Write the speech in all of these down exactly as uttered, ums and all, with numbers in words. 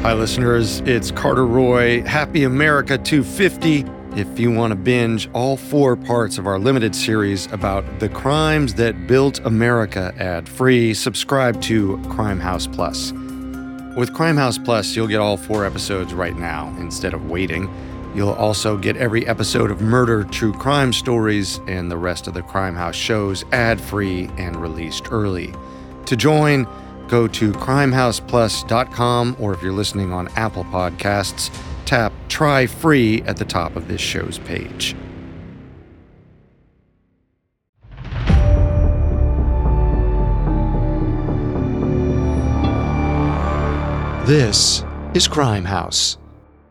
Hi, listeners. It's Carter Roy. Happy America two fifty. If you want to binge all four parts of our limited series about the crimes that built America ad-free, subscribe to Crime House Plus. With Crime House Plus, you'll get all four episodes right now instead of waiting. You'll also get every episode of Murder, True Crime Stories, and the rest of the Crime House shows ad-free and released early. To join, go to crime house plus dot com, or if you're listening on Apple Podcasts, tap Try Free at the top of this show's page. This is Crime House.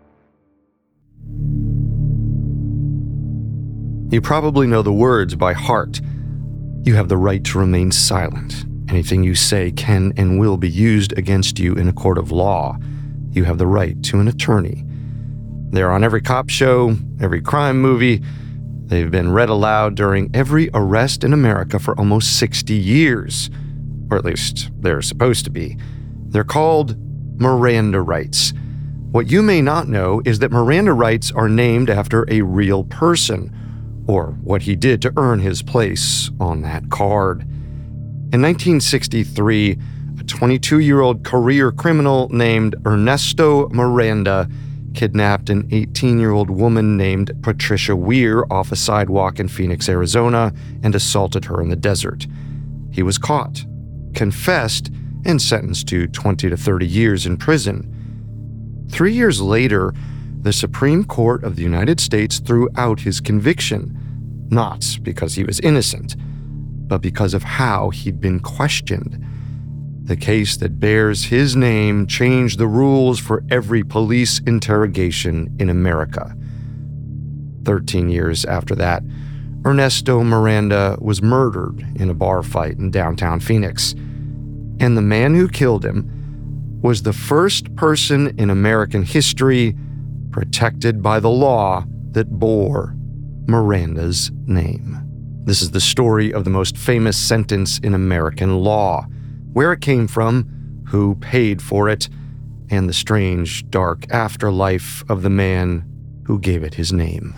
You probably know the words by heart. You have the right to remain silent. Anything you say can and will be used against you in a court of law. You have the right to an attorney. They're on every cop show, every crime movie. They've been read aloud during every arrest in America for almost sixty years. Or at least they're supposed to be. They're called Miranda rights. What you may not know is that Miranda rights are named after a real person, or what he did to earn his place on that card. In nineteen sixty-three, a twenty-two-year-old career criminal named Ernesto Miranda kidnapped an eighteen-year-old woman named Patricia Weir off a sidewalk in Phoenix, Arizona, and assaulted her in the desert. He was caught, confessed, and sentenced to twenty to thirty years in prison. Three years later, the Supreme Court of the United States threw out his conviction, not because he was innocent, but because of how he'd been questioned. The case that bears his name changed the rules for every police interrogation in America. Thirteen years after that, Ernesto Miranda was murdered in a bar fight in downtown Phoenix. And the man who killed him was the first person in American history protected by the law that bore Miranda's name. This is the story of the most famous sentence in American law, where it came from, who paid for it, and the strange, dark afterlife of the man who gave it his name.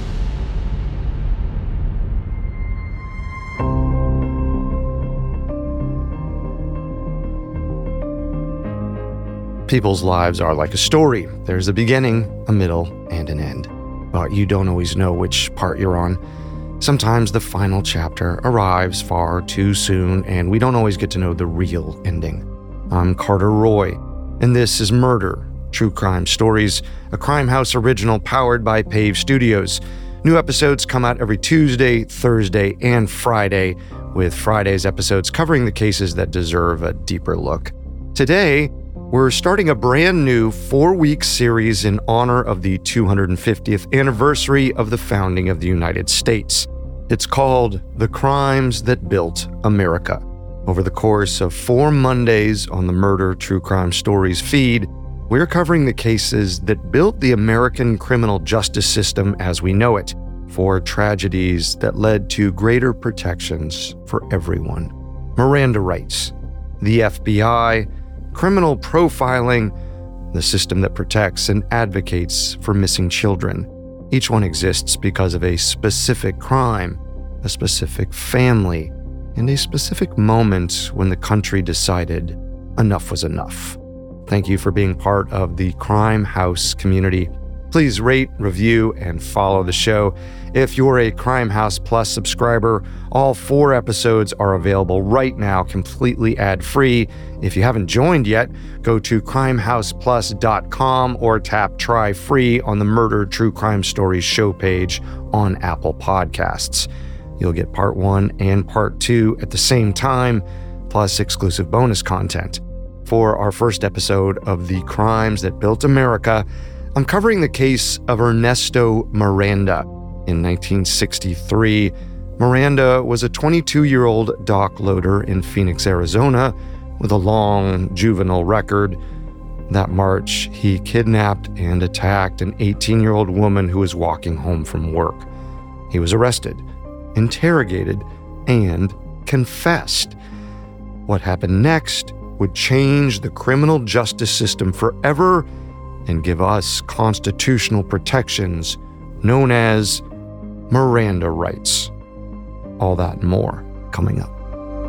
People's lives are like a story. There's a beginning, a middle, and an end. But you don't always know which part you're on. Sometimes the final chapter arrives far too soon, and we don't always get to know the real ending. I'm Carter Roy, and this is Murder, True Crime Stories, a Crime House original powered by Pave Studios. New episodes come out every Tuesday, Thursday, and Friday, with Friday's episodes covering the cases that deserve a deeper look. Today, we're starting a brand new four-week series in honor of the two hundred fiftieth anniversary of the founding of the United States. It's called The Crimes That Built America. Over the course of four Mondays on the Murder True Crime Stories feed, we're covering the cases that built the American criminal justice system as we know it, four tragedies that led to greater protections for everyone. Miranda rights, the F B I, criminal profiling, the system that protects and advocates for missing children. Each one exists because of a specific crime, a specific family, and a specific moment when the country decided enough was enough. Thank you for being part of the Crime House community. Please rate, review, and follow the show. If you're a Crime House Plus subscriber, all four episodes are available right now, completely ad-free. If you haven't joined yet, go to crime house plus dot com or tap Try Free on the Murder True Crime Stories show page on Apple Podcasts. You'll get part one and part two at the same time, plus exclusive bonus content. For our first episode of The Crimes That Built America, I'm covering the case of Ernesto Miranda. In nineteen sixty-three, Miranda was a twenty-two-year-old dock loader in Phoenix, Arizona, with a long juvenile record. That March, he kidnapped and attacked an eighteen-year-old woman who was walking home from work. He was arrested, interrogated, and confessed. What happened next would change the criminal justice system forever and give us constitutional protections known as Miranda rights. All that and more coming up.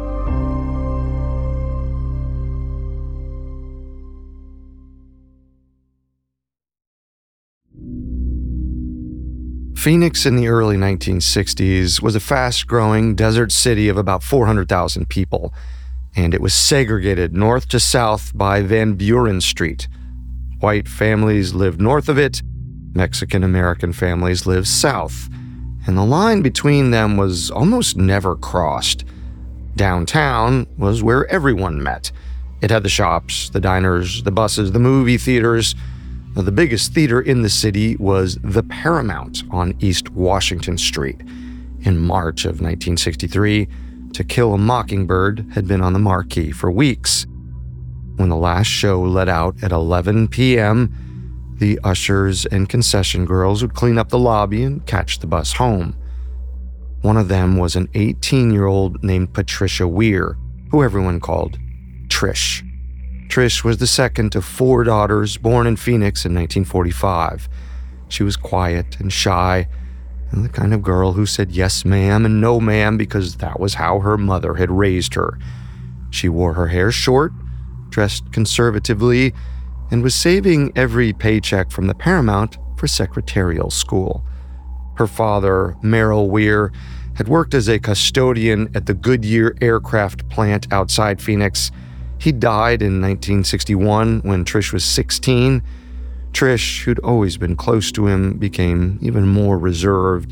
Phoenix in the early nineteen sixties was a fast-growing desert city of about four hundred thousand people, and it was segregated north to south by Van Buren Street. White families lived north of it, Mexican-American families lived south, and the line between them was almost never crossed. Downtown was where everyone met. It had the shops, the diners, the buses, the movie theaters. The biggest theater in the city was the Paramount on East Washington Street. In March of nineteen sixty-three, To Kill a Mockingbird had been on the marquee for weeks. When the last show let out at eleven p.m., the ushers and concession girls would clean up the lobby and catch the bus home. One of them was an eighteen-year-old named Patricia Weir, who everyone called Trish. Trish was the second of four daughters born in Phoenix in nineteen forty-five. She was quiet and shy, and the kind of girl who said yes ma'am and no ma'am because that was how her mother had raised her. She wore her hair short, dressed conservatively, and was saving every paycheck from the Paramount for secretarial school. Her father, Merrill Weir, had worked as a custodian at the Goodyear aircraft plant outside Phoenix. He died in nineteen sixty-one when Trish was sixteen. Trish, who'd always been close to him, became even more reserved.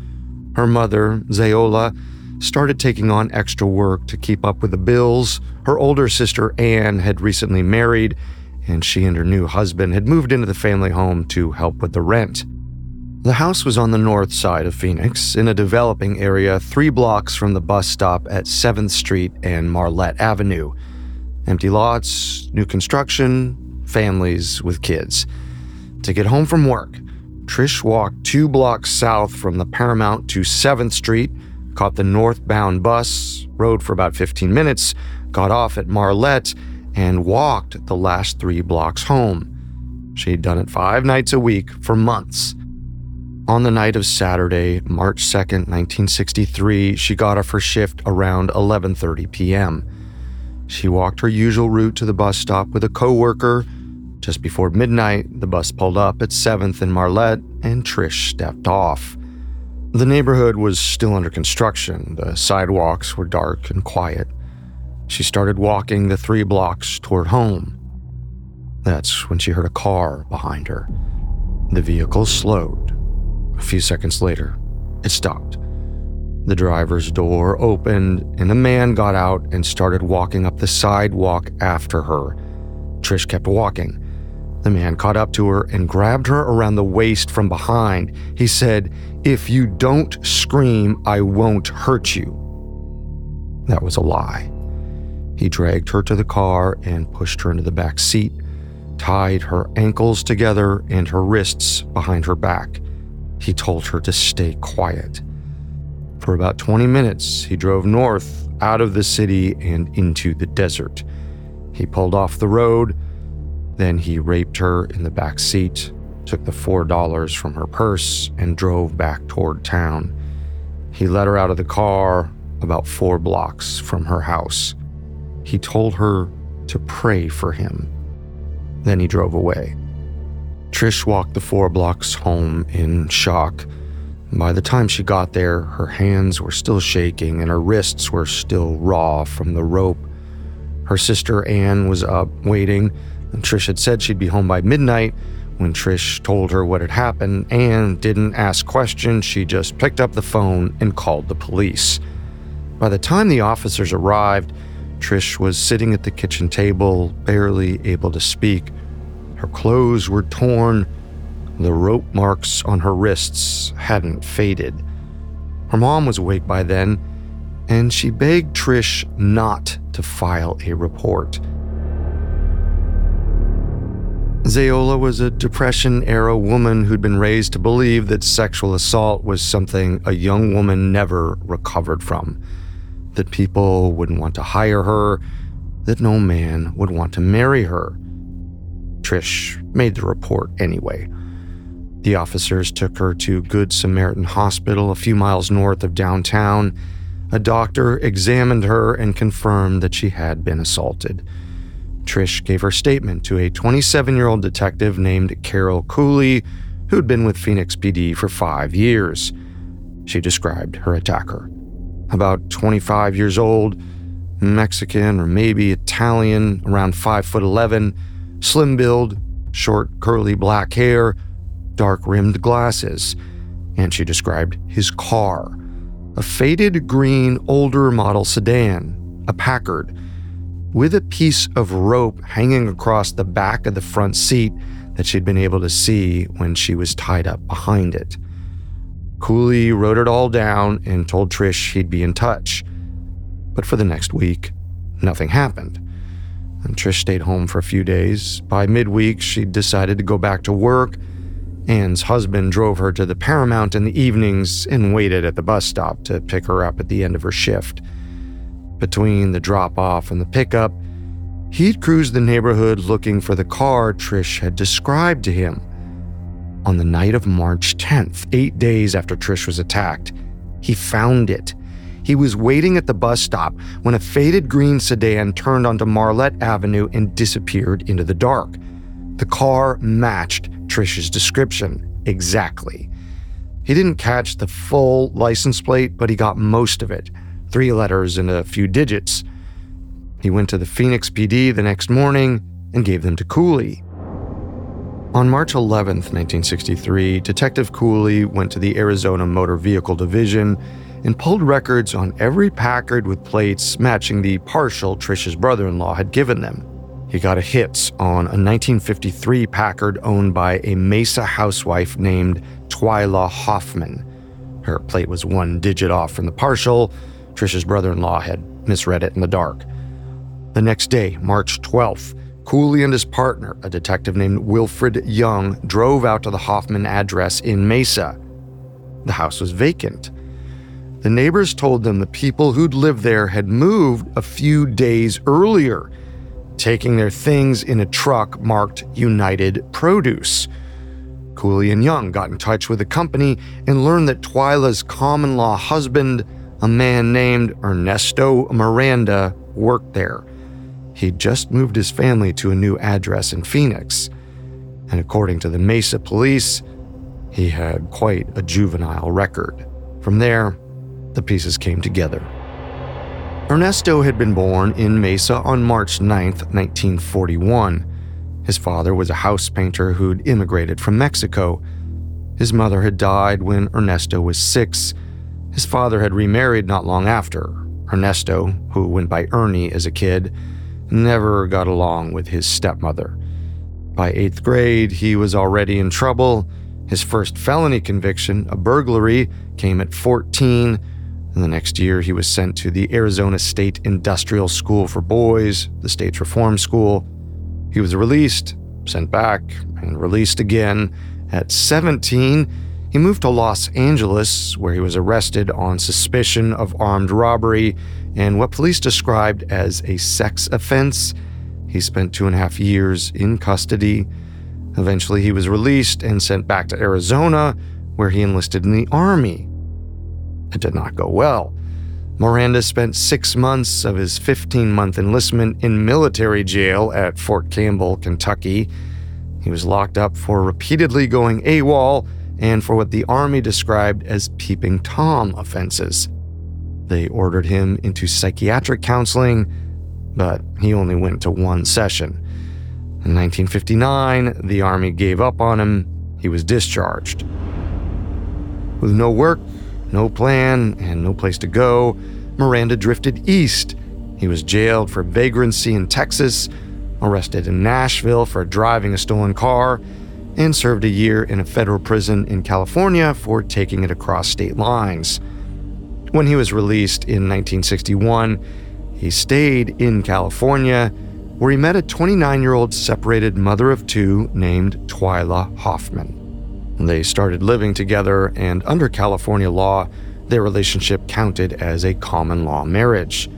Her mother, Zeola, started taking on extra work to keep up with the bills. Her older sister, Anne, had recently married, and she and her new husband had moved into the family home to help with the rent. The house was on the north side of Phoenix, in a developing area three blocks from the bus stop at seventh Street and Marlette Avenue. Empty lots, new construction, families with kids. To get home from work, Trish walked two blocks south from the Paramount to seventh Street, caught the northbound bus, rode for about fifteen minutes, got off at Marlette, and walked the last three blocks home. She'd done it five nights a week for months. On the night of Saturday, March second, nineteen sixty-three, she got off her shift around eleven thirty p.m. She walked her usual route to the bus stop with a coworker. Just before midnight, the bus pulled up at seventh and Marlette, and Trish stepped off. The neighborhood was still under construction. The sidewalks were dark and quiet. She started walking the three blocks toward home. That's when she heard a car behind her. The vehicle slowed. A few seconds later, it stopped. The driver's door opened, and a man got out and started walking up the sidewalk after her. Trish kept walking. The man caught up to her and grabbed her around the waist from behind. He said, "If you don't scream, I won't hurt you." That was a lie. He dragged her to the car and pushed her into the back seat, tied her ankles together and her wrists behind her back. He told her to stay quiet. For about twenty minutes, he drove north, out of the city and into the desert. He pulled off the road, then he raped her in the back seat, took the four dollars from her purse, and drove back toward town. He let her out of the car about four blocks from her house. He told her to pray for him. Then he drove away. Trish walked the four blocks home in shock. By the time she got there, her hands were still shaking and her wrists were still raw from the rope. Her sister Anne was up waiting, and Trish had said she'd be home by midnight. When Trish told her what had happened, Anne didn't ask questions. She just picked up the phone and called the police. By the time the officers arrived, Trish was sitting at the kitchen table, barely able to speak. Her clothes were torn. The rope marks on her wrists hadn't faded. Her mom was awake by then, and she begged Trish not to file a report. Zeola was a Depression-era woman who'd been raised to believe that sexual assault was something a young woman never recovered from, that people wouldn't want to hire her, that no man would want to marry her. Trish made the report anyway. The officers took her to Good Samaritan Hospital a few miles north of downtown. A doctor examined her and confirmed that she had been assaulted. Trish gave her statement to a twenty-seven-year-old detective named Carol Cooley, who'd been with Phoenix P D for five years. She described her attacker. About twenty-five years old, Mexican or maybe Italian, around five foot eleven, slim build, short curly black hair, dark-rimmed glasses, and she described his car, a faded green older model sedan, a Packard, with a piece of rope hanging across the back of the front seat that she'd been able to see when she was tied up behind it. Cooley wrote it all down and told Trish he'd be in touch. But for the next week, nothing happened. And Trish stayed home for a few days. By midweek, she decided to go back to work. Anne's husband drove her to the Paramount in the evenings and waited at the bus stop to pick her up at the end of her shift. Between the drop-off and the pickup, he'd cruised the neighborhood looking for the car Trish had described to him. On the night of March tenth, eight days after Trish was attacked, he found it. He was waiting at the bus stop when a faded green sedan turned onto Marlette Avenue and disappeared into the dark. The car matched Trish's description exactly. He didn't catch the full license plate, but he got most of it, three letters and a few digits. He went to the Phoenix P D the next morning and gave them to Cooley. On March eleventh, nineteen sixty-three, Detective Cooley went to the Arizona Motor Vehicle Division and pulled records on every Packard with plates matching the partial Trish's brother-in-law had given them. He got a hit on a nineteen fifty-three Packard owned by a Mesa housewife named Twyla Hoffman. Her plate was one digit off from the partial. Trish's brother-in-law had misread it in the dark. The next day, March twelfth, Cooley and his partner, a detective named Wilfred Young, drove out to the Hoffman address in Mesa. The house was vacant. The neighbors told them the people who'd lived there had moved a few days earlier, taking their things in a truck marked United Produce. Cooley and Young got in touch with the company and learned that Twyla's common-law husband, a man named Ernesto Miranda, worked there. He'd just moved his family to a new address in Phoenix, and according to the Mesa police, he had quite a juvenile record. From there, the pieces came together. Ernesto had been born in Mesa on March ninth, nineteen forty-one. His father was a house painter who'd immigrated from Mexico. His mother had died when Ernesto was six. His father had remarried not long after. Ernesto, who went by Ernie as a kid, never got along with his stepmother. By eighth grade, he was already in trouble. His first felony conviction, a burglary, came at fourteen, and the next year he was sent to the Arizona State Industrial School for Boys, the state's reform school. He was released, sent back, and released again. At seventeen, he moved to Los Angeles, where he was arrested on suspicion of armed robbery and what police described as a sex offense. He spent two and a half years in custody. Eventually, he was released and sent back to Arizona, where he enlisted in the Army. It did not go well. Miranda spent six months of his fifteen-month enlistment in military jail at Fort Campbell, Kentucky. He was locked up for repeatedly going AWOL and for what the Army described as peeping Tom offenses. They ordered him into psychiatric counseling, but he only went to one session. In nineteen fifty-nine, the Army gave up on him. He was discharged. With no work, no plan, and no place to go, Miranda drifted east. He was jailed for vagrancy in Texas, arrested in Nashville for driving a stolen car, and served a year in a federal prison in California for taking it across state lines. When he was released in nineteen sixty-one, he stayed in California, where he met a twenty-nine-year-old separated mother of two named Twyla Hoffman. They started living together, and under California law, their relationship counted as a common-law marriage.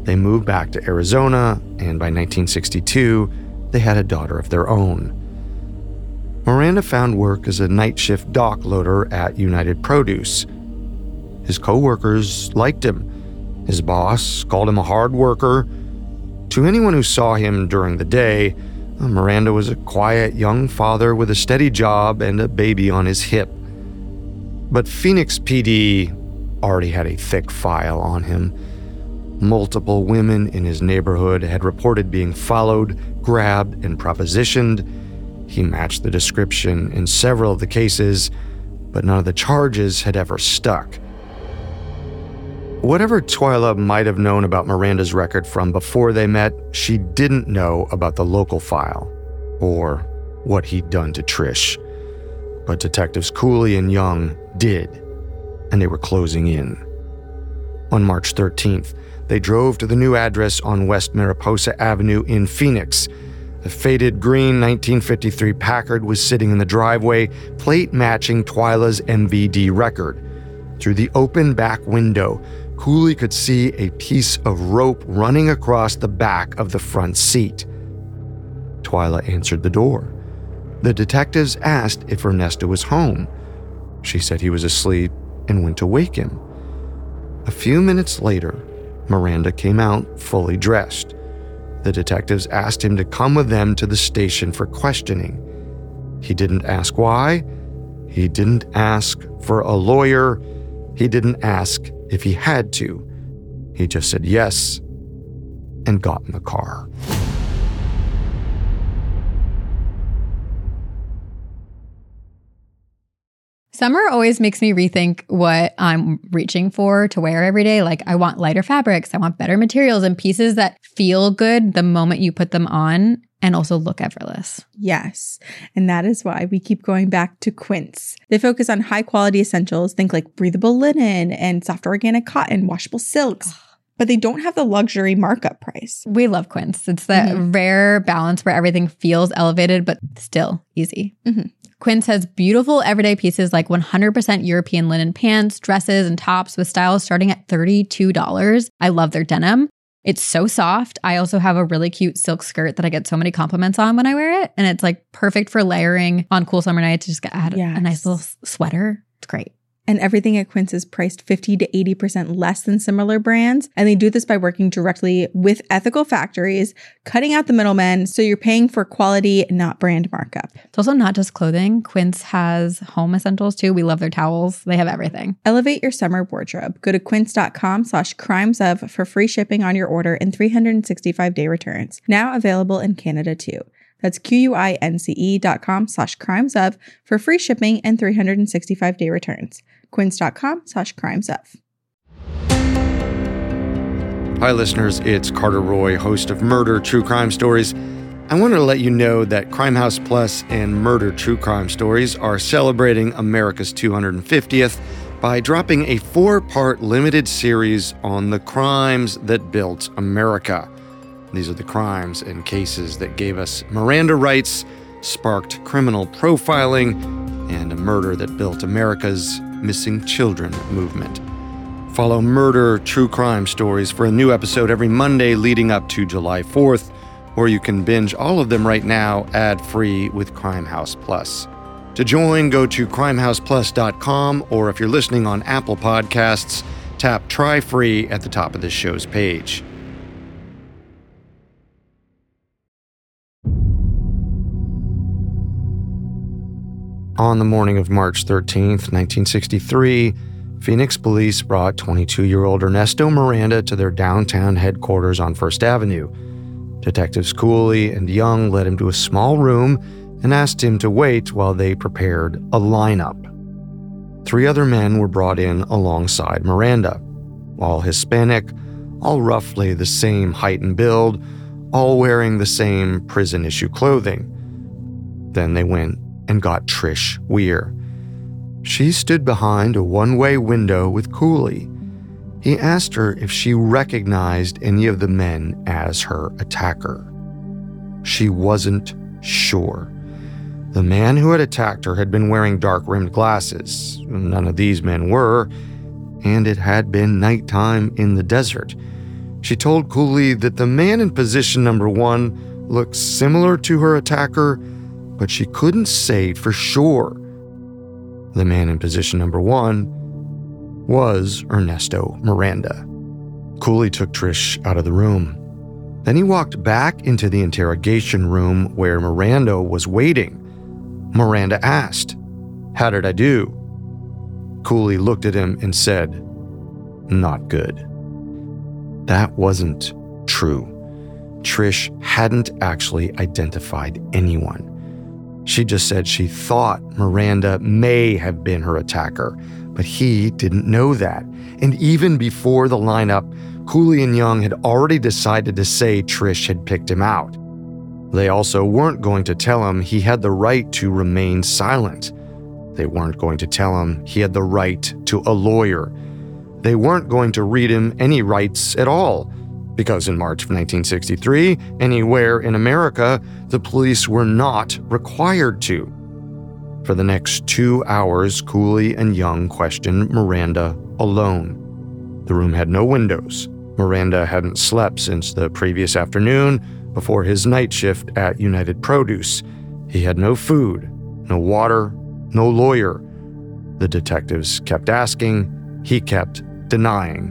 They moved back to Arizona, and by nineteen sixty-two, they had a daughter of their own. Miranda found work as a night shift dock loader at United Produce. His co-workers liked him. His boss called him a hard worker. To anyone who saw him during the day, Miranda was a quiet young father with a steady job and a baby on his hip. But Phoenix P D already had a thick file on him. Multiple women in his neighborhood had reported being followed, grabbed, and propositioned. He matched the description in several of the cases, but none of the charges had ever stuck. Whatever Twyla might have known about Miranda's record from before they met, she didn't know about the local file, or what he'd done to Trish. But Detectives Cooley and Young did, and they were closing in. On March thirteenth, they drove to the new address on West Mariposa Avenue in Phoenix. The faded green nineteen fifty-three Packard was sitting in the driveway, plate matching Twyla's M V D record. Through the open back window, Cooley could see a piece of rope running across the back of the front seat. Twyla answered the door. The detectives asked if Ernesto was home. She said he was asleep and went to wake him. A few minutes later, Miranda came out fully dressed. The detectives asked him to come with them to the station for questioning. He didn't ask why. He didn't ask for a lawyer. He didn't ask if he had to. He just said yes and got in the car. Summer always makes me rethink what I'm reaching for to wear every day. Like, I want lighter fabrics, I want better materials and pieces that feel good the moment you put them on and also look effortless. Yes. And that is why we keep going back to Quince. They focus on high quality essentials, think like breathable linen and soft organic cotton, washable silks. But they don't have the luxury markup price. We love Quince. It's that mm-hmm. rare balance where everything feels elevated, but still easy. Mm-hmm. Quince has beautiful everyday pieces like one hundred percent European linen pants, dresses, and tops with styles starting at thirty-two dollars. I love their denim. It's so soft. I also have a really cute silk skirt that I get so many compliments on when I wear it. And it's like perfect for layering on cool summer nights to just add yes. a nice little sweater. It's great. And everything at Quince is priced fifty to eighty percent less than similar brands. And they do this by working directly with ethical factories, cutting out the middlemen, so you're paying for quality, not brand markup. It's also not just clothing. Quince has home essentials too. We love their towels. They have everything. Elevate your summer wardrobe. Go to quince.com slash crimes of for free shipping on your order and three hundred sixty-five day returns. Now available in Canada too. That's Q-U-I-N-C-E dot com slash crimes of for free shipping and three hundred sixty-five day returns. Quince.com slash crimes of. Hi, listeners. It's Carter Roy, host of Murder True Crime Stories. I wanted to let you know that Crime House Plus and Murder True Crime Stories are celebrating America's two hundred fiftieth by dropping a four-part limited series on the crimes that built America. These are the crimes and cases that gave us Miranda rights, sparked criminal profiling, and a murder that built America's missing children movement. Follow Murder True Crime Stories for a new episode every Monday leading up to July fourth, or you can binge all of them right now ad-free with Crime House Plus. To join, go to crime house plus dot com, or if you're listening on Apple Podcasts, tap Try Free at the top of this show's page. On the morning of March thirteenth, nineteen sixty-three, Phoenix police brought twenty-two-year-old Ernesto Miranda to their downtown headquarters on First Avenue. Detectives Cooley and Young led him to a small room and asked him to wait while they prepared a lineup. Three other men were brought in alongside Miranda, all Hispanic, all roughly the same height and build, all wearing the same prison-issue clothing. Then they went and got Trish Weir. She stood behind a one-way window with Cooley. He asked her if she recognized any of the men as her attacker. She wasn't sure. The man who had attacked her had been wearing dark-rimmed glasses. None of these men were, and it had been nighttime in the desert. She told Cooley that the man in position number one looked similar to her attacker, but she couldn't say for sure. The man in position number one was Ernesto Miranda. Cooley took Trish out of the room. Then he walked back into the interrogation room where Miranda was waiting. Miranda asked, "How did I do?" Cooley looked at him and said, "Not good." That wasn't true. Trish hadn't actually identified anyone. She just said she thought Miranda may have been her attacker, but he didn't know that. And even before the lineup, Cooley and Young had already decided to say Trish had picked him out. They also weren't going to tell him he had the right to remain silent. They weren't going to tell him he had the right to a lawyer. They weren't going to read him any rights at all, because in March of nineteen sixty-three, anywhere in America, the police were not required to. For the next two hours, Cooley and Young questioned Miranda alone. The room had no windows. Miranda hadn't slept since the previous afternoon before his night shift at United Produce. He had no food, no water, no lawyer. The detectives kept asking, he kept denying.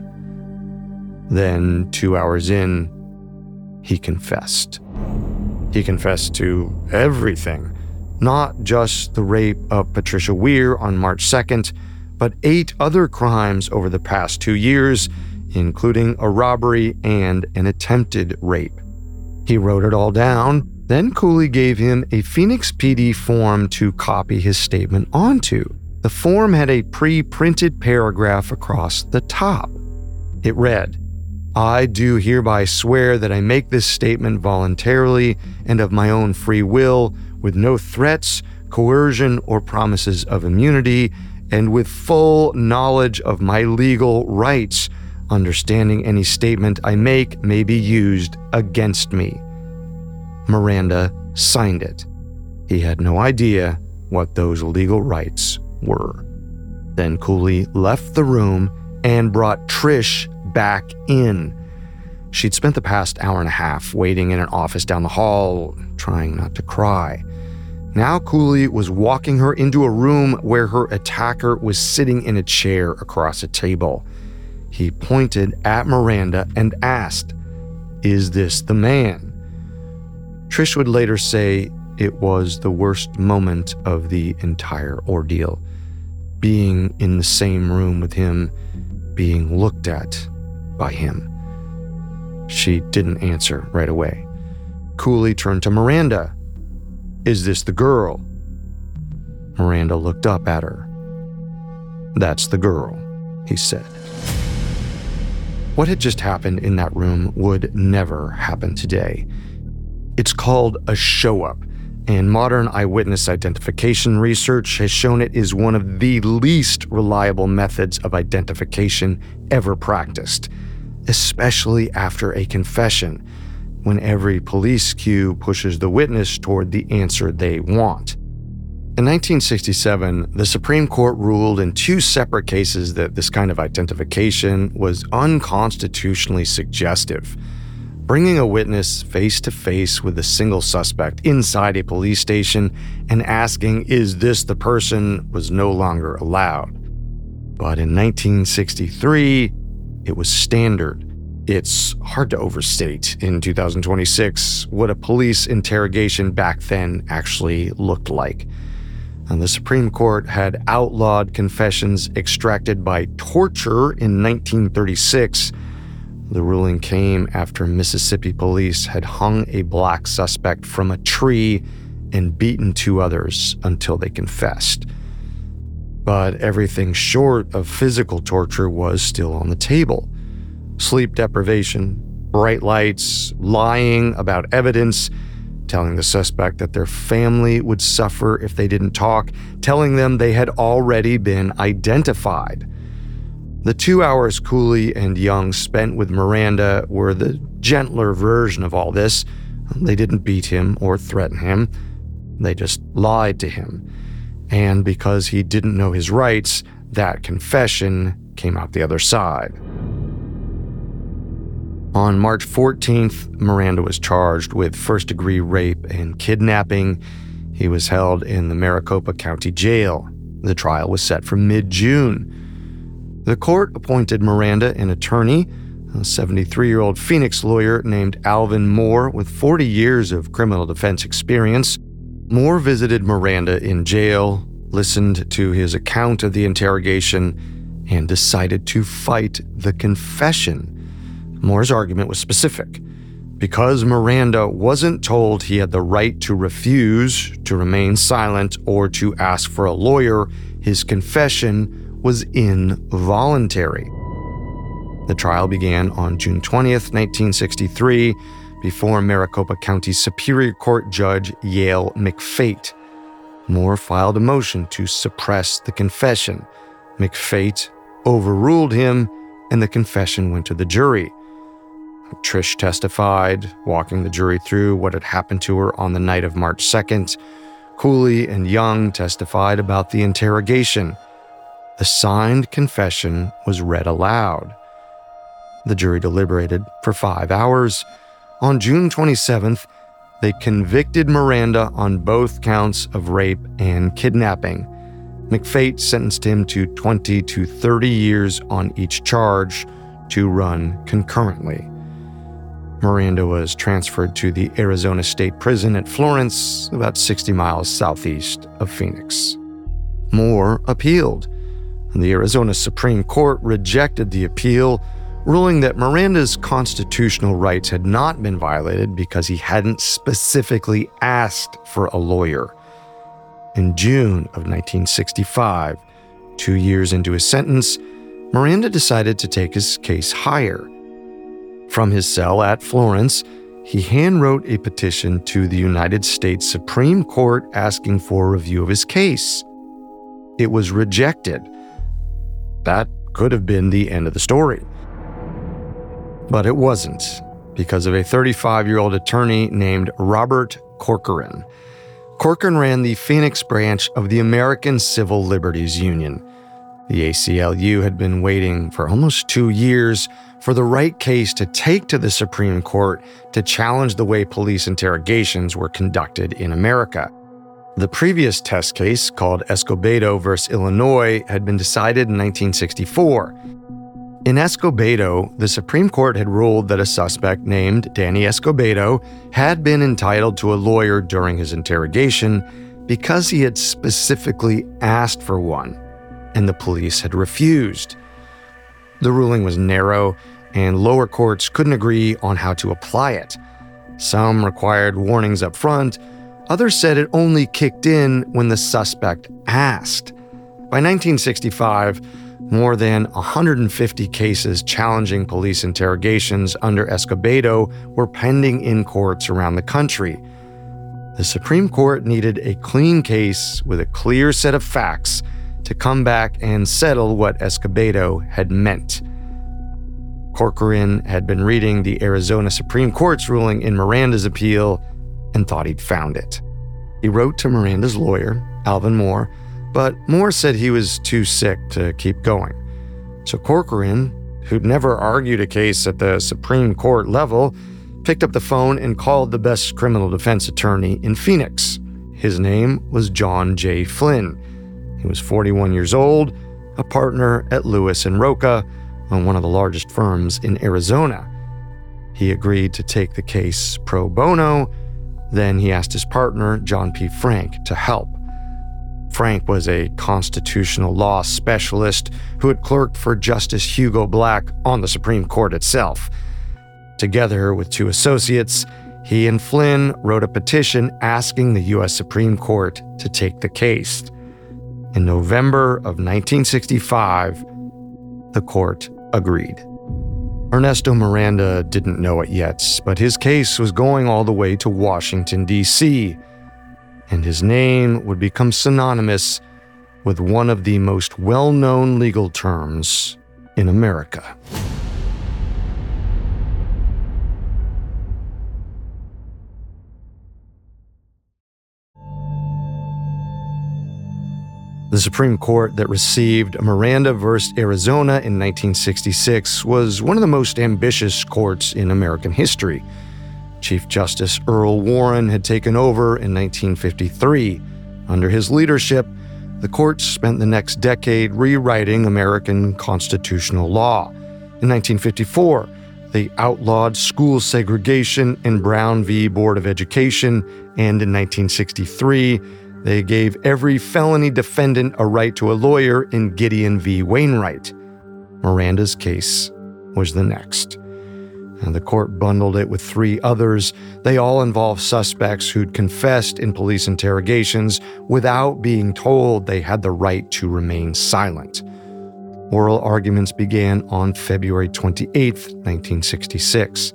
Then, two hours in, he confessed. He confessed to everything, not just the rape of Patricia Weir on March second, but eight other crimes over the past two years, including a robbery and an attempted rape. He wrote it all down. Then Cooley gave him a Phoenix P D form to copy his statement onto. The form had a pre-printed paragraph across the top. It read, "I do hereby swear that I make this statement voluntarily and of my own free will, with no threats, coercion, or promises of immunity, and with full knowledge of my legal rights, understanding any statement I make may be used against me." Miranda signed it. He had no idea what those legal rights were. Then Cooley left the room and brought Trish back in. She'd spent the past hour and a half waiting in an office down the hall, trying not to cry. Now Cooley was walking her into a room where her attacker was sitting in a chair across a table. He pointed at Miranda and asked, "Is this the man?" Trish would later say it was the worst moment of the entire ordeal. Being in the same room with him, being looked at by him. She didn't answer right away. Cooley turned to Miranda. "Is this the girl?" Miranda looked up at her. "That's the girl," he said. What had just happened in that room would never happen today. It's called a show-up, and modern eyewitness identification research has shown it is one of the least reliable methods of identification ever practiced, especially after a confession, when every police cue pushes the witness toward the answer they want. In nineteen sixty-seven, the Supreme Court ruled in two separate cases that this kind of identification was unconstitutionally suggestive. Bringing a witness face-to-face with a single suspect inside a police station and asking, "Is this the person?" was no longer allowed. But in nineteen sixty-three, it was standard. It's hard to overstate in two thousand twenty-six what a police interrogation back then actually looked like. And the Supreme Court had outlawed confessions extracted by torture in nineteen thirty-six. The ruling came after Mississippi police had hung a black suspect from a tree and beaten two others until they confessed. But everything short of physical torture was still on the table. Sleep deprivation, bright lights, lying about evidence, telling the suspect that their family would suffer if they didn't talk, telling them they had already been identified. The two hours Cooley and Young spent with Miranda were the gentler version of all this. They didn't beat him or threaten him. They just lied to him. And because he didn't know his rights, that confession came out the other side. On March fourteenth, Miranda was charged with first-degree rape and kidnapping. He was held in the Maricopa County Jail. The trial was set for mid-June. The court appointed Miranda an attorney, a seventy-three-year-old Phoenix lawyer named Alvin Moore with forty years of criminal defense experience. Moore visited Miranda in jail, listened to his account of the interrogation, and decided to fight the confession. Moore's argument was specific. Because Miranda wasn't told he had the right to refuse, to remain silent, or to ask for a lawyer, his confession was involuntary. The trial began on June twentieth, nineteen sixty-three, before Maricopa County Superior Court Judge Yale McFate. Moore filed a motion to suppress the confession. McFate overruled him, and the confession went to the jury. Trish testified, walking the jury through what had happened to her on the night of March second. Cooley and Young testified about the interrogation. The signed confession was read aloud. The jury deliberated for five hours. On June twenty-seventh, they convicted Miranda on both counts of rape and kidnapping. McFate sentenced him to twenty to thirty years on each charge to run concurrently. Miranda was transferred to the Arizona State Prison at Florence, about sixty miles southeast of Phoenix. Moore appealed. The Arizona Supreme Court rejected the appeal, ruling that Miranda's constitutional rights had not been violated because he hadn't specifically asked for a lawyer. In June of nineteen sixty-five, two years into his sentence, Miranda decided to take his case higher. From his cell at Florence, he handwrote a petition to the United States Supreme Court asking for a review of his case. It was rejected. That could have been the end of the story. But it wasn't, because of a thirty-five-year-old attorney named Robert Corcoran. Corcoran ran the Phoenix branch of the American Civil Liberties Union. The A C L U had been waiting for almost two years for the right case to take to the Supreme Court to challenge the way police interrogations were conducted in America. The previous test case, called Escobedo versus Illinois, had been decided in nineteen sixty-four. In Escobedo, the Supreme Court had ruled that a suspect named Danny Escobedo had been entitled to a lawyer during his interrogation because he had specifically asked for one, and the police had refused. The ruling was narrow, and lower courts couldn't agree on how to apply it. Some required warnings up front. Others said it only kicked in when the suspect asked. By nineteen sixty-five, more than one hundred fifty cases challenging police interrogations under Escobedo were pending in courts around the country. The Supreme Court needed a clean case with a clear set of facts to come back and settle what Escobedo had meant. Corcoran had been reading the Arizona Supreme Court's ruling in Miranda's appeal and thought he'd found it. He wrote to Miranda's lawyer, Alvin Moore, but Moore said he was too sick to keep going. So Corcoran, who'd never argued a case at the Supreme Court level, picked up the phone and called the best criminal defense attorney in Phoenix. His name was John J. Flynn. He was forty-one years old, a partner at Lewis and Rocha, one of the largest firms in Arizona. He agreed to take the case pro bono. Then he asked his partner, John P. Frank, to help. Frank was a constitutional law specialist who had clerked for Justice Hugo Black on the Supreme Court itself. Together with two associates, he and Flynn wrote a petition asking the U S Supreme Court to take the case. In November of nineteen sixty-five, the court agreed. Ernesto Miranda didn't know it yet, but his case was going all the way to Washington, D C, and his name would become synonymous with one of the most well-known legal terms in America. The The Supreme Court that received Miranda versus Arizona in nineteen sixty-six was one of the most ambitious courts in American history. Chief Justice Earl Warren had taken over in nineteen fifty-three. Under his leadership, the court spent the next decade rewriting American constitutional law. In nineteen fifty-four, they outlawed school segregation in Brown v. Board of Education, and in nineteen sixty-three, they gave every felony defendant a right to a lawyer in Gideon v. Wainwright. Miranda's case was the next. And the court bundled it with three others. They all involved suspects who'd confessed in police interrogations without being told they had the right to remain silent. Oral arguments began on February twenty-eighth, nineteen sixty-six.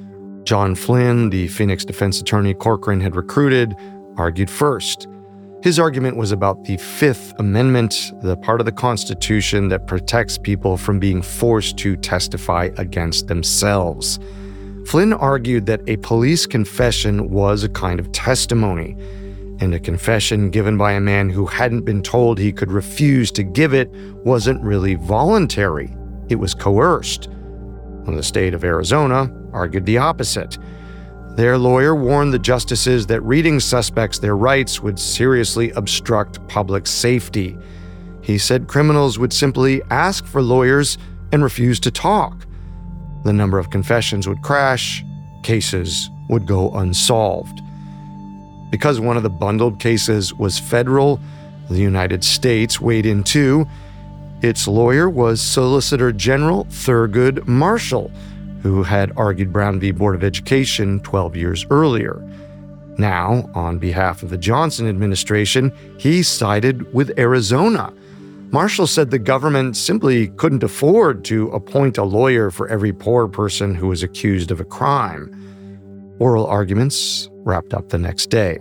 John Flynn, the Phoenix defense attorney Corcoran had recruited, argued first. His argument was about the Fifth Amendment, the part of the Constitution that protects people from being forced to testify against themselves. Flynn argued that a police confession was a kind of testimony, and a confession given by a man who hadn't been told he could refuse to give it wasn't really voluntary. It was coerced. And the state of Arizona argued the opposite. Their lawyer warned the justices that reading suspects their rights would seriously obstruct public safety. He said criminals would simply ask for lawyers and refuse to talk. The number of confessions would crash, cases would go unsolved. Because one of the bundled cases was federal, the United States weighed in too. Its lawyer was Solicitor General Thurgood Marshall, who had argued Brown v. Board of Education twelve years earlier. Now, on behalf of the Johnson administration, he sided with Arizona. Marshall said the government simply couldn't afford to appoint a lawyer for every poor person who was accused of a crime. Oral arguments wrapped up the next day.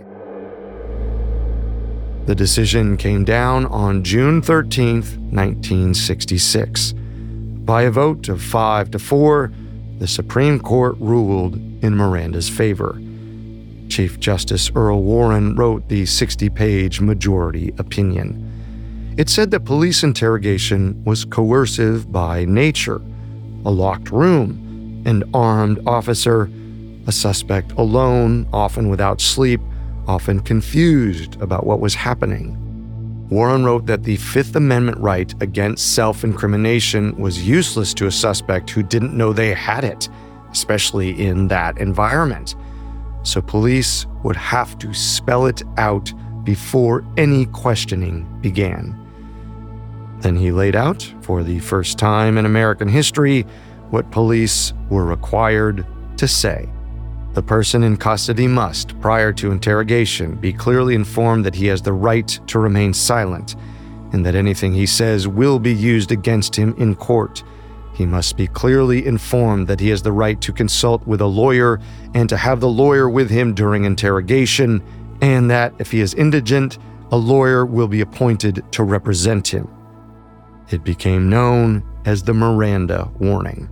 The decision came down on June thirteenth, nineteen sixty-six. By a vote of five to four, the Supreme Court ruled in Miranda's favor. Chief Justice Earl Warren wrote the sixty-page majority opinion. It said that police interrogation was coercive by nature. A locked room, an armed officer, a suspect alone, often without sleep, often confused about what was happening. Warren wrote that the Fifth Amendment right against self-incrimination was useless to a suspect who didn't know they had it, especially in that environment. So police would have to spell it out before any questioning began. Then he laid out, for the first time in American history, what police were required to say. The person in custody must, prior to interrogation, be clearly informed that he has the right to remain silent, and that anything he says will be used against him in court. He must be clearly informed that he has the right to consult with a lawyer and to have the lawyer with him during interrogation, and that if he is indigent, a lawyer will be appointed to represent him. It became known as the Miranda Warning.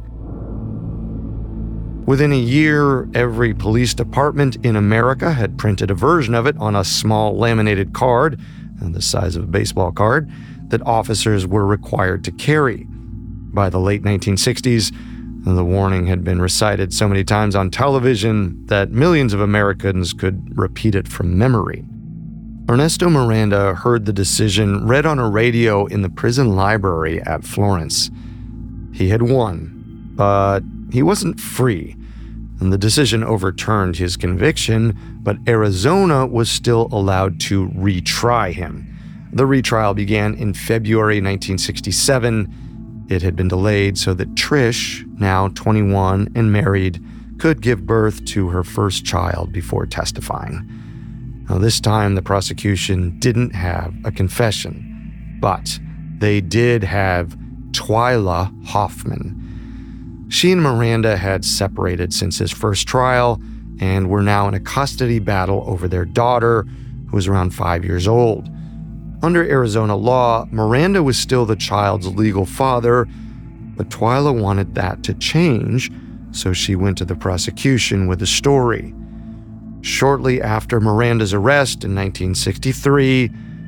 Within a year, every police department in America had printed a version of it on a small laminated card, the size of a baseball card, that officers were required to carry. By the late nineteen sixties, the warning had been recited so many times on television that millions of Americans could repeat it from memory. Ernesto Miranda heard the decision read on a radio in the prison library at Florence. He had won, but he wasn't free, and the decision overturned his conviction, but Arizona was still allowed to retry him. The retrial began in February nineteen sixty-seven. It had been delayed so that Trish, now twenty-one and married, could give birth to her first child before testifying. Now, this time, the prosecution didn't have a confession, but they did have Twyla Hoffman. She and Miranda had separated since his first trial and were now in a custody battle over their daughter, who was around five years old. Under Arizona law, Miranda was still the child's legal father, but Twyla wanted that to change, so she went to the prosecution with a story. Shortly after Miranda's arrest in nineteen sixty-three,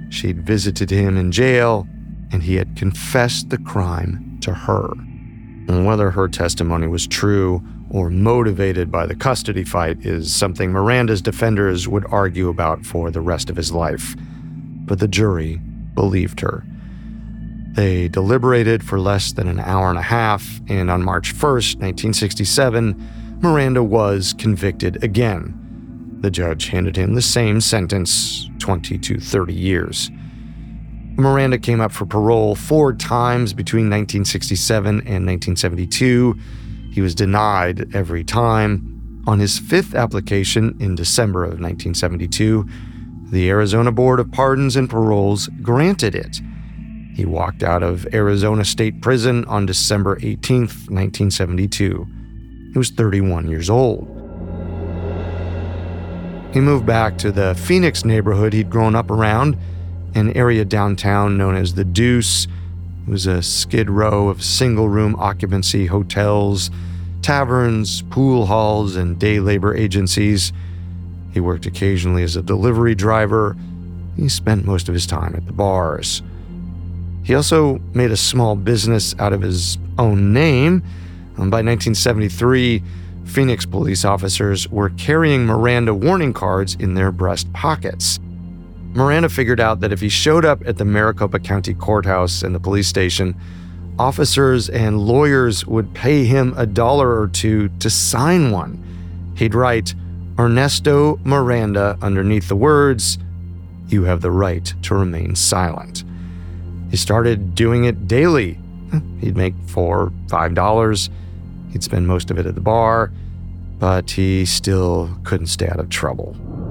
She'd visited him in jail, and he had confessed the crime to her. And whether her testimony was true or motivated by the custody fight is something Miranda's defenders would argue about for the rest of his life. But the jury believed her. They deliberated for less than an hour and a half, and on March first, nineteen sixty-seven, Miranda was convicted again. The judge handed him the same sentence, twenty to thirty years. Miranda came up for parole four times between nineteen sixty-seven and nineteen seventy-two. He was denied every time. On his fifth application in December of nineteen seventy-two, the Arizona Board of Pardons and Paroles granted it. He walked out of Arizona State Prison on December eighteenth, nineteen seventy-two. He was thirty-one years old. He moved back to the Phoenix neighborhood he'd grown up around, an area downtown known as the Deuce. It was a skid row of single-room occupancy hotels, taverns, pool halls, and day labor agencies. He worked occasionally as a delivery driver. He spent most of his time at the bars. He also made a small business out of his own name. And by nineteen seventy-three, Phoenix police officers were carrying Miranda warning cards in their breast pockets. Miranda figured out that if he showed up at the Maricopa County Courthouse and the police station, officers and lawyers would pay him a dollar or two to sign one. He'd write, "Ernesto Miranda," underneath the words, "You have the right to remain silent." He started doing it daily. He'd make four, five dollars. He'd spend most of it at the bar, but he still couldn't stay out of trouble.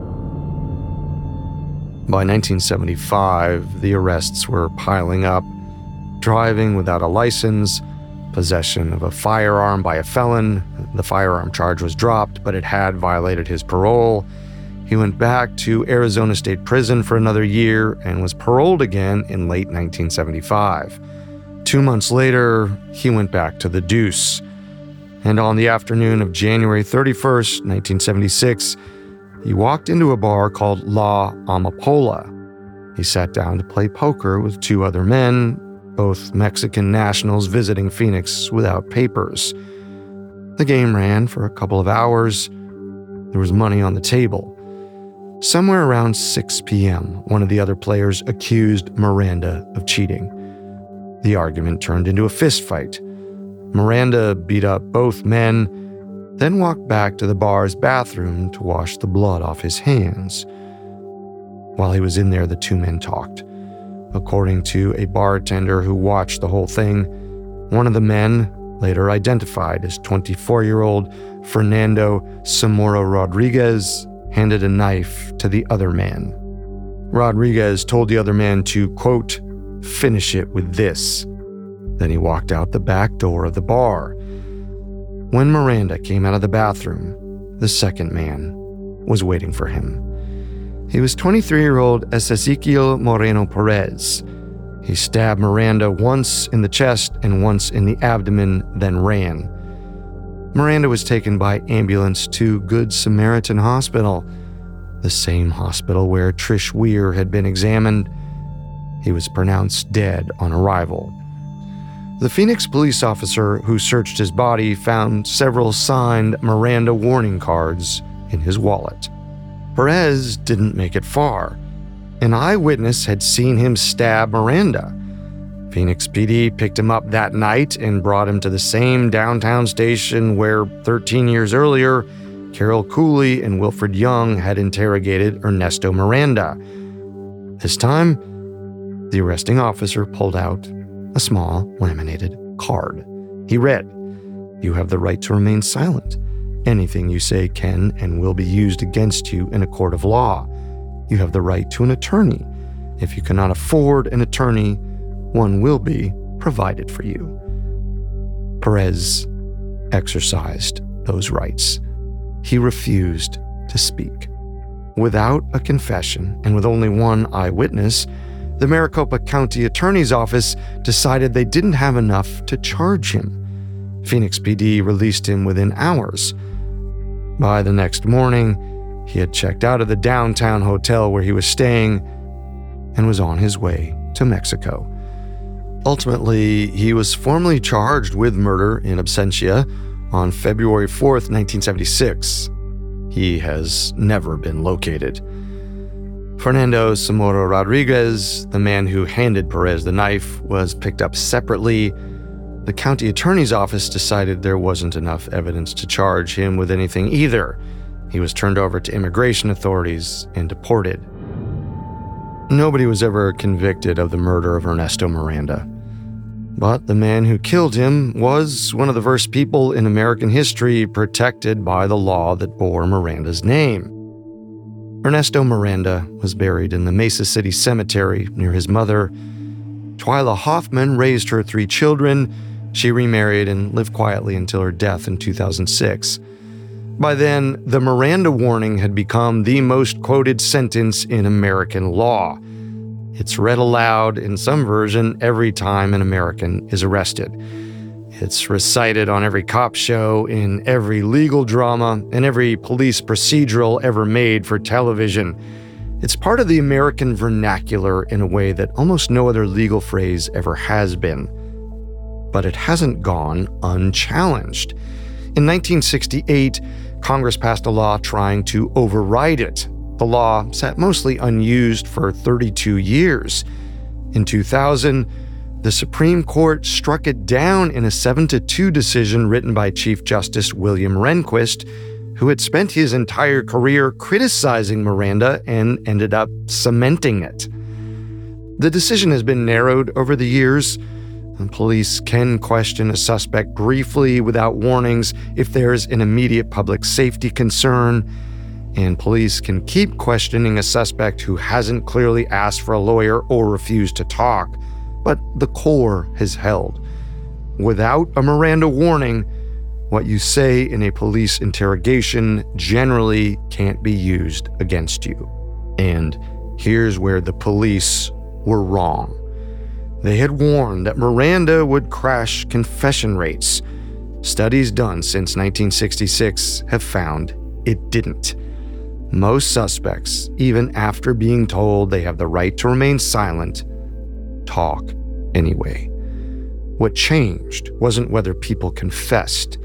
By nineteen seventy-five, the arrests were piling up. Driving without a license, possession of a firearm by a felon. The firearm charge was dropped, but it had violated his parole. He went back to Arizona State Prison for another year and was paroled again in late nineteen seventy-five. Two months later, he went back to the Deuce. And on the afternoon of January thirty-first, nineteen seventy-six, he walked into a bar called La Amapola. He sat down to play poker with two other men, both Mexican nationals visiting Phoenix without papers. The game ran for a couple of hours. There was money on the table. Somewhere around six p.m., one of the other players accused Miranda of cheating. The argument turned into a fistfight. Miranda beat up both men, then walked back to the bar's bathroom to wash the blood off his hands. While he was in there, the two men talked. According to a bartender who watched the whole thing, one of the men, later identified as twenty-four-year-old Fernando Zamora Rodriguez, handed a knife to the other man. Rodriguez told the other man to, quote, "finish it with this." Then he walked out the back door of the bar. When Miranda came out of the bathroom, the second man was waiting for him. He was twenty-three-year-old Ezequiel Moreno Perez. He stabbed Miranda once in the chest and once in the abdomen, then ran. Miranda was taken by ambulance to Good Samaritan Hospital, the same hospital where Trish Weir had been examined. He was pronounced dead on arrival. The Phoenix police officer who searched his body found several signed Miranda warning cards in his wallet. Perez didn't make it far. An eyewitness had seen him stab Miranda. Phoenix P D picked him up that night and brought him to the same downtown station where thirteen years earlier, Carol Cooley and Wilfred Young had interrogated Ernesto Miranda. This time, the arresting officer pulled out a small laminated card. He read, "You have the right to remain silent. Anything you say can and will be used against you in a court of law. You have the right to an attorney. If you cannot afford an attorney, one will be provided for you." Perez exercised those rights. He refused to speak. Without a confession and with only one eyewitness, the Maricopa County Attorney's Office decided they didn't have enough to charge him. Phoenix P D released him within hours. By the next morning, he had checked out of the downtown hotel where he was staying, and was on his way to Mexico. Ultimately, he was formally charged with murder in absentia on February fourth, nineteen seventy-six. He has never been located. Fernando Zamora Rodriguez, the man who handed Perez the knife, was picked up separately. The county attorney's office decided there wasn't enough evidence to charge him with anything either. He was turned over to immigration authorities and deported. Nobody was ever convicted of the murder of Ernesto Miranda. But the man who killed him was one of the first people in American history protected by the law that bore Miranda's name. Ernesto Miranda was buried in the Mesa City Cemetery near his mother. Twyla Hoffman raised her three children. She remarried and lived quietly until her death in two thousand six. By then, the Miranda warning had become the most quoted sentence in American law. It's read aloud in some version every time an American is arrested. It's recited on every cop show, in every legal drama, and every police procedural ever made for television. It's part of the American vernacular in a way that almost no other legal phrase ever has been. But it hasn't gone unchallenged. In nineteen sixty-eight, Congress passed a law trying to override it. The law sat mostly unused for thirty-two years. In two thousand, the Supreme Court struck it down in a seven to two decision written by Chief Justice William Rehnquist, who had spent his entire career criticizing Miranda and ended up cementing it. The decision has been narrowed over the years. Police can question a suspect briefly without warnings if there's an immediate public safety concern, and police can keep questioning a suspect who hasn't clearly asked for a lawyer or refused to talk. But the core has held. Without a Miranda warning, what you say in a police interrogation generally can't be used against you. And here's where the police were wrong. They had warned that Miranda would crash confession rates. Studies done since nineteen sixty-six have found it didn't. Most suspects, even after being told they have the right to remain silent, talk anyway. What changed wasn't whether people confessed.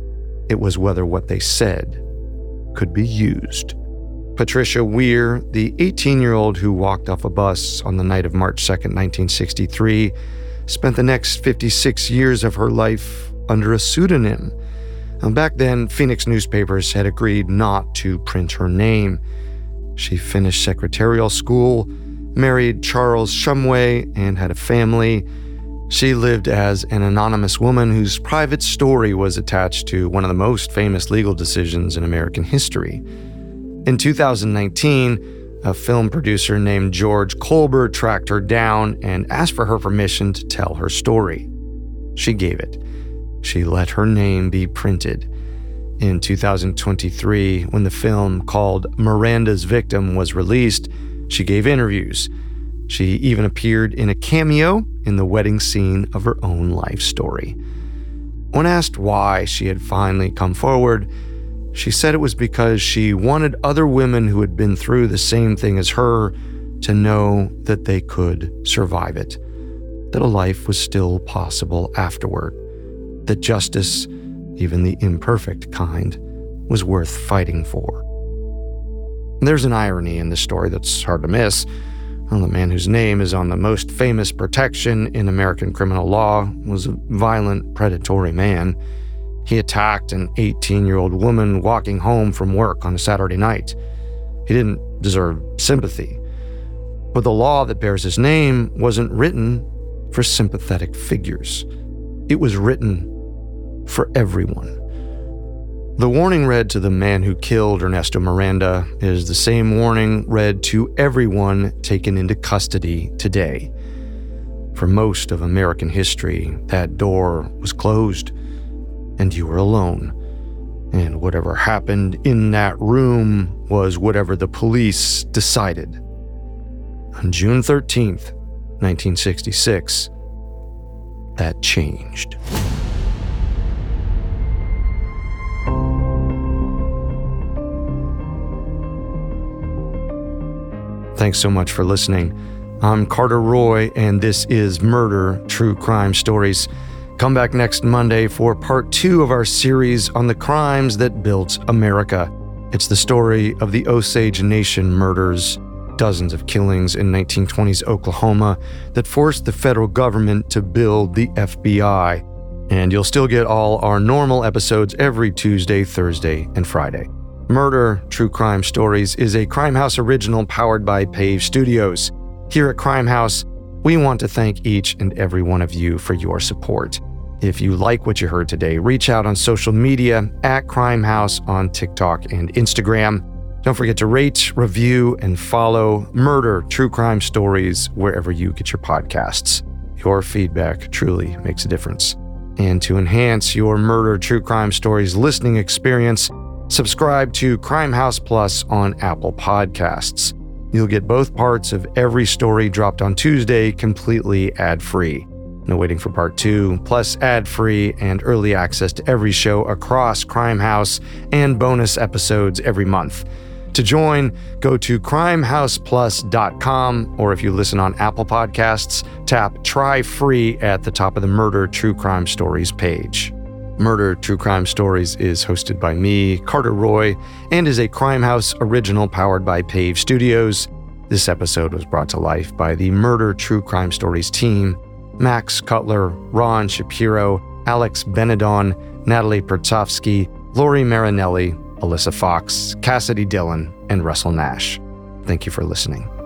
It was whether what they said could be used. Patricia Weir, the eighteen-year-old who walked off a bus on the night of March second, nineteen sixty-three, spent the next fifty-six years of her life under a pseudonym. And back then, Phoenix newspapers had agreed not to print her name. She finished secretarial school, married Charles Shumway, and had a family. She lived as an anonymous woman whose private story was attached to one of the most famous legal decisions in American history. In two thousand nineteen, a film producer named George Colbert tracked her down and asked for her permission to tell her story. She gave it. She let her name be printed. In two thousand twenty-three, when the film called Miranda's Victim was released, she gave interviews. She even appeared in a cameo in the wedding scene of her own life story. When asked why she had finally come forward, she said it was because she wanted other women who had been through the same thing as her to know that they could survive it, that a life was still possible afterward, that justice, even the imperfect kind, was worth fighting for. There's an irony in this story that's hard to miss. Well, the man whose name is on the most famous protection in American criminal law was a violent, predatory man. He attacked an eighteen-year-old woman walking home from work on a Saturday night. He didn't deserve sympathy. But the law that bears his name wasn't written for sympathetic figures. It was written for everyone. The warning read to the man who killed Ernesto Miranda is the same warning read to everyone taken into custody today. For most of American history, that door was closed, and you were alone. And whatever happened in that room was whatever the police decided. On June thirteenth, nineteen sixty-six, that changed. Thanks so much for listening. I'm Carter Roy, and this is Murder True Crime Stories. Come back next Monday for part two of our series on the crimes that built America. It's the story of the Osage Nation murders, dozens of killings in nineteen twenties Oklahoma that forced the federal government to build the F B I. And you'll still get all our normal episodes every Tuesday, Thursday, and Friday. Murder True Crime Stories is a Crimehouse original powered by Pave Studios. Here at Crimehouse, we want to thank each and every one of you for your support. If you like what you heard today, reach out on social media at Crimehouse on TikTok and Instagram. Don't forget to rate, review, and follow Murder True Crime Stories wherever you get your podcasts. Your feedback truly makes a difference. And to enhance your Murder True Crime Stories listening experience, subscribe to Crimehouse Plus on Apple Podcasts. You'll get both parts of every story dropped on Tuesday completely ad-free. No waiting for part two, plus ad-free and early access to every show across Crimehouse and bonus episodes every month. To join, go to crimehouse plus dot com, or if you listen on Apple Podcasts, tap Try Free at the top of the Murder True Crime Stories page. Murder True Crime Stories is hosted by me, Carter Roy, and is a Crimehouse original powered by Pave Studios. This episode was brought to life by the Murder True Crime Stories team: Max Cutler, Ron Shapiro, Alex Benedon, Natalie Pertovsky, Lori Marinelli, Alyssa Fox, Cassidy Dillon, and Russell Nash. Thank you for listening.